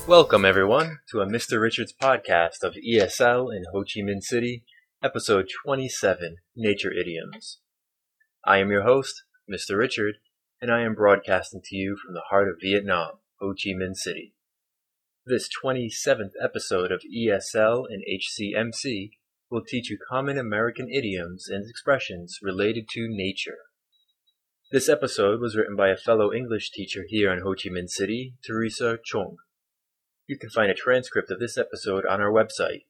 Welcome, everyone, to a Mr. Richards podcast of ESL in Ho Chi Minh City, episode 27, Nature Idioms. I am your host, Mr. Richard, and I am broadcasting to you from the heart of Vietnam, Ho Chi Minh City. This 27th episode of ESL and HCMC will teach you common American idioms and expressions related to nature. This episode was written by a fellow English teacher here in Ho Chi Minh City, Teresa Chung. You can find a transcript of this episode on our website,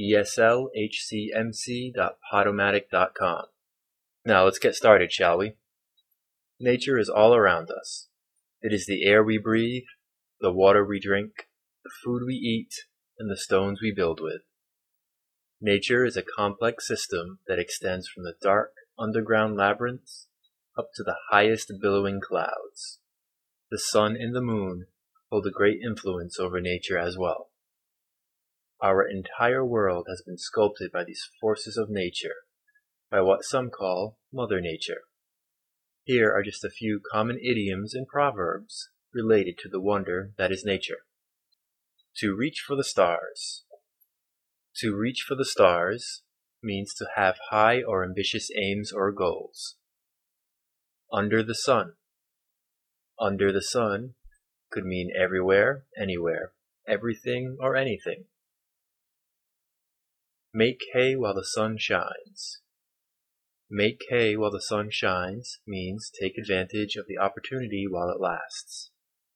eslhcmc.podomatic.com. Now let's get started, shall we? Nature is all around us. It is the air we breathe, the water we drink, the food we eat, and the stones we build with. Nature is a complex system that extends from the dark, underground labyrinths up to the highest billowing clouds. The sun and the moon hold a great influence over nature as well. Our entire world has been sculpted by these forces of nature, by what some call Mother Nature. Here are just a few common idioms and proverbs related to the wonder that is nature. To reach for the stars. To reach for the stars means to have high or ambitious aims or goals. Under the sun. Under the sun could mean everywhere, anywhere, everything or anything. Make hay while the sun shines. Make hay while the sun shines means take advantage of the opportunity while it lasts.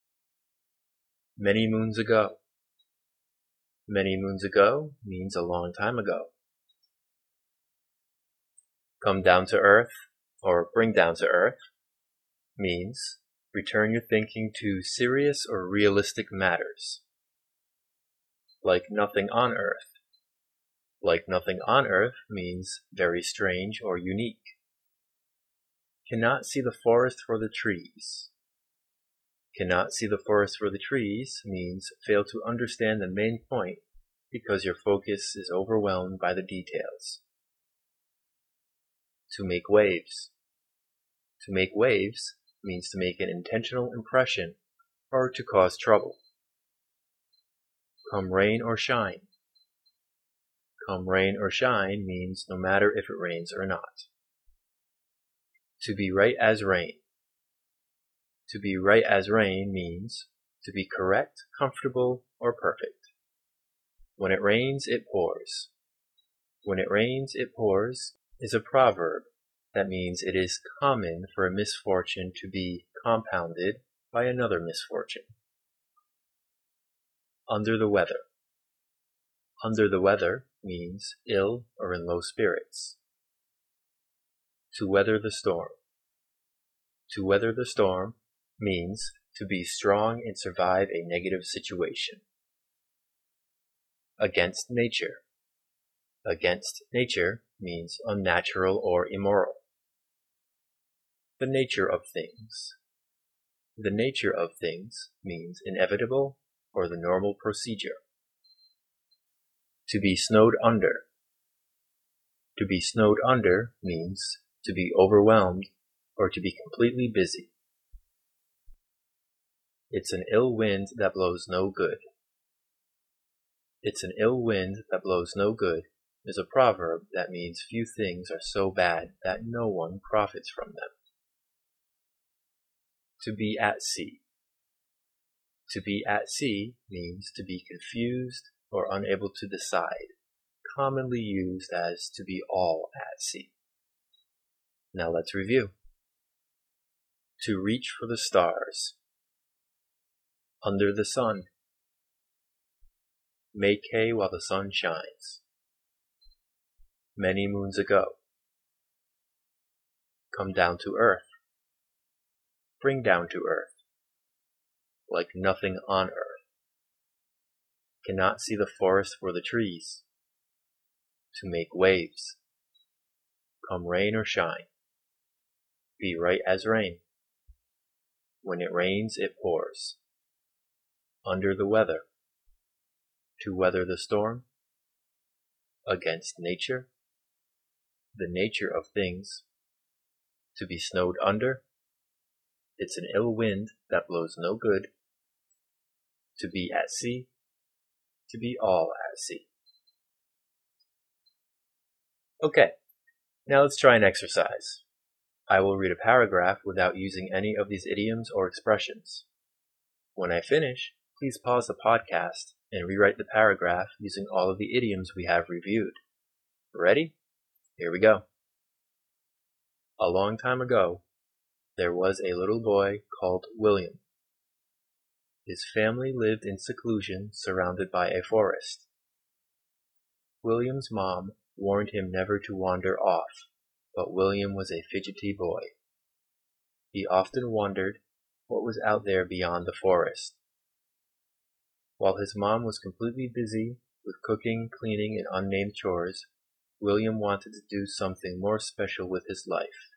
Many moons ago. Many moons ago means a long time ago. Come down to earth, or bring down to earth, means return your thinking to serious or realistic matters. Like nothing on earth. Like nothing on earth means very strange or unique. Cannot see the forest for the trees. Cannot see the forest for the trees means fail to understand the main point because your focus is overwhelmed by the details. To make waves. To make waves means to make an intentional impression or to cause trouble. Come rain or shine. Come rain or shine means no matter if it rains or not. To be right as rain. To be right as rain means to be correct, comfortable, or perfect. When it rains, it pours. When it rains, it pours is a proverb that means it is common for a misfortune to be compounded by another misfortune. Under the weather. Under the weather means ill or in low spirits. To weather the storm. To weather the storm means to be strong and survive a negative situation. Against nature. Against nature means unnatural or immoral. The nature of things. The nature of things means inevitable or the normal procedure. To be snowed under. To be snowed under means to be overwhelmed or to be completely busy. It's an ill wind that blows no good. It's an ill wind that blows no good is a proverb that means few things are so bad that no one profits from them. To be at sea. To be at sea means to be confused or unable to decide, commonly used as to be all at sea. Now let's review. To reach for the stars. Under the sun. Make hay while the sun shines. Many moons ago. Come down to earth. Bring down to earth. Like nothing on earth. Cannot see the forest for the trees. To make waves. Come rain or shine. Be right as rain. When it rains, it pours. Under the weather. To weather the storm. Against nature. The nature of things. To be snowed under. It's an ill wind that blows no good. to be at sea, to be all at sea. Okay, now let's try an exercise. I will read a paragraph without using any of these idioms or expressions. When I finish, please pause the podcast and rewrite the paragraph using all of the idioms we have reviewed. Ready? Here we go. A long time ago, there was a little boy called William. His family lived in seclusion surrounded by a forest. William's mom warned him never to wander off, but William was a fidgety boy. He often wondered what was out there beyond the forest. While his mom was completely busy with cooking, cleaning, and unnamed chores, William wanted to do something more special with his life.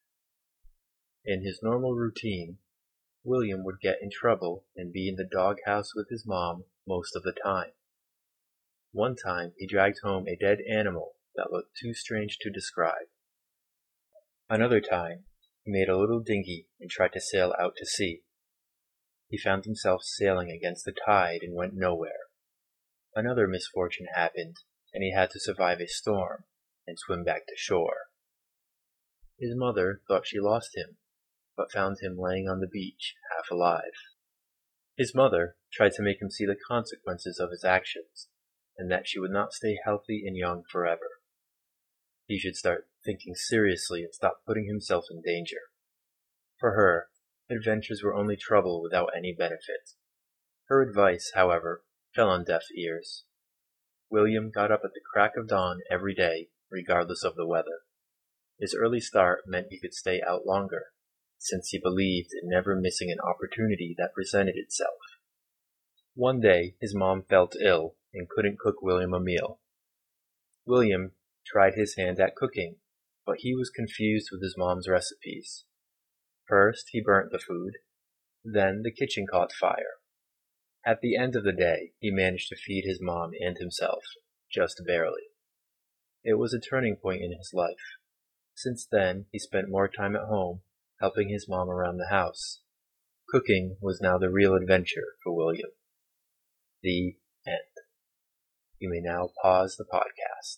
In his normal routine, William would get in trouble and be in the doghouse with his mom most of the time. One time he dragged home a dead animal that looked too strange to describe. Another time, he made a little dinghy and tried to sail out to sea. He found himself sailing against the tide and went nowhere. Another misfortune happened, and he had to survive a storm and swim back to shore. His mother thought she lost him, but found him laying on the beach, half alive. His mother tried to make him see the consequences of his actions, and that she would not stay healthy and young forever. He should start thinking seriously and stop putting himself in danger. For her, adventures were only trouble without any benefit. Her advice, however, fell on deaf ears. William got up at the crack of dawn every day, regardless of the weather. His early start meant he could stay out longer, since he believed in never missing an opportunity that presented itself. One day, his mom felt ill and couldn't cook William a meal. William tried his hand at cooking, but he was confused with his mom's recipes. First, he burnt the food. Then the kitchen caught fire. At the end of the day, he managed to feed his mom and himself, just barely. It was a turning point in his life. Since then, he spent more time at home, helping his mom around the house. Cooking was now the real adventure for William. The end. You may now pause the podcast.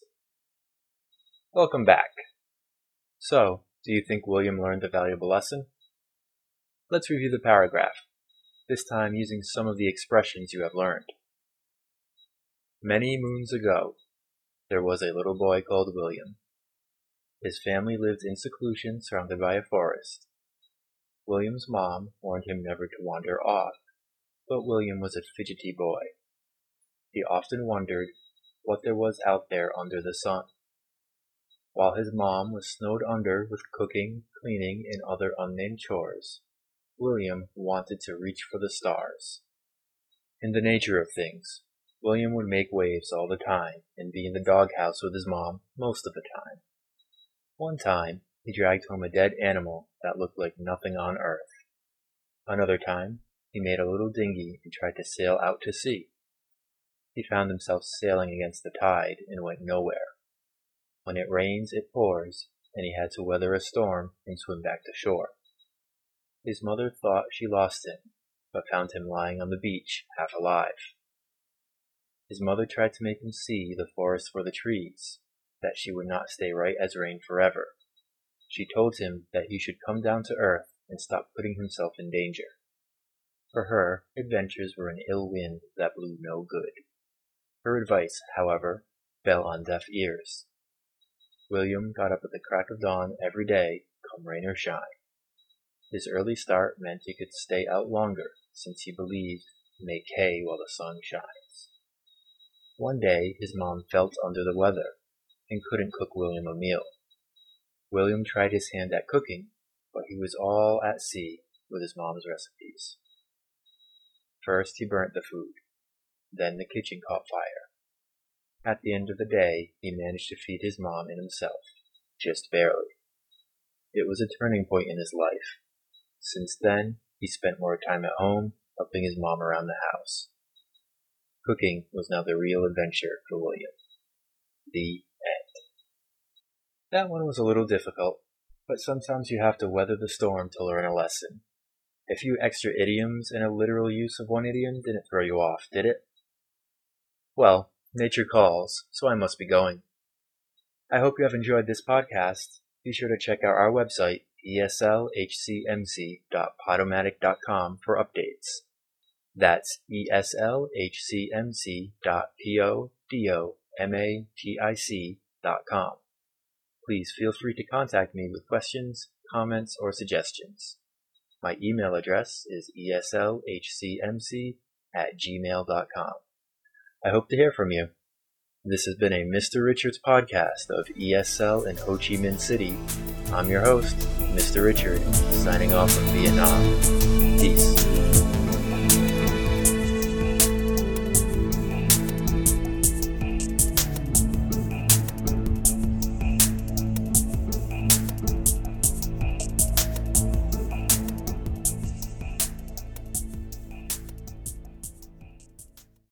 Welcome back. So, do you think William learned a valuable lesson? Let's review the paragraph, this time using some of the expressions you have learned. Many moons ago, there was a little boy called William. His family lived in seclusion surrounded by a forest. William's mom warned him never to wander off, but William was a fidgety boy. He often wondered what there was out there under the sun. While his mom was snowed under with cooking, cleaning, and other unnamed chores, William wanted to reach for the stars. In the nature of things, William would make waves all the time and be in the doghouse with his mom most of the time. One time, he dragged home a dead animal that looked like nothing on earth. Another time, he made a little dinghy and tried to sail out to sea. He found himself sailing against the tide and went nowhere. When it rains, it pours, and he had to weather a storm and swim back to shore. His mother thought she lost him, but found him lying on the beach, half alive. His mother tried to make him see the forest for the trees, that she would not stay right as rain forever. She told him that he should come down to earth and stop putting himself in danger. For her, adventures were an ill wind that blew no good. Her advice, however, fell on deaf ears. William got up at the crack of dawn every day, come rain or shine. His early start meant he could stay out longer, since he believed to make hay while the sun shines. One day his mom felt under the weather and couldn't cook William a meal. William tried his hand at cooking, but he was all at sea with his mom's recipes. First he burnt the food. Then the kitchen caught fire. At the end of the day, he managed to feed his mom and himself, just barely. It was a turning point in his life. Since then, he spent more time at home, helping his mom around the house. Cooking was now the real adventure for William. The end. That one was a little difficult, but sometimes you have to weather the storm to learn a lesson. A few extra idioms and a literal use of one idiom didn't throw you off, did it? Well, nature calls, so I must be going. I hope you have enjoyed this podcast. Be sure to check out our website, eslhcmc.podomatic.com for updates. That's eslhcmc.podomatic.com. Please feel free to contact me with questions, comments, or suggestions. My email address is eslhcmc@gmail.com. I hope to hear from you. This has been a Mr. Richards podcast of ESL in Ho Chi Minh City. I'm your host, Mr. Richard, signing off from Vietnam. Peace.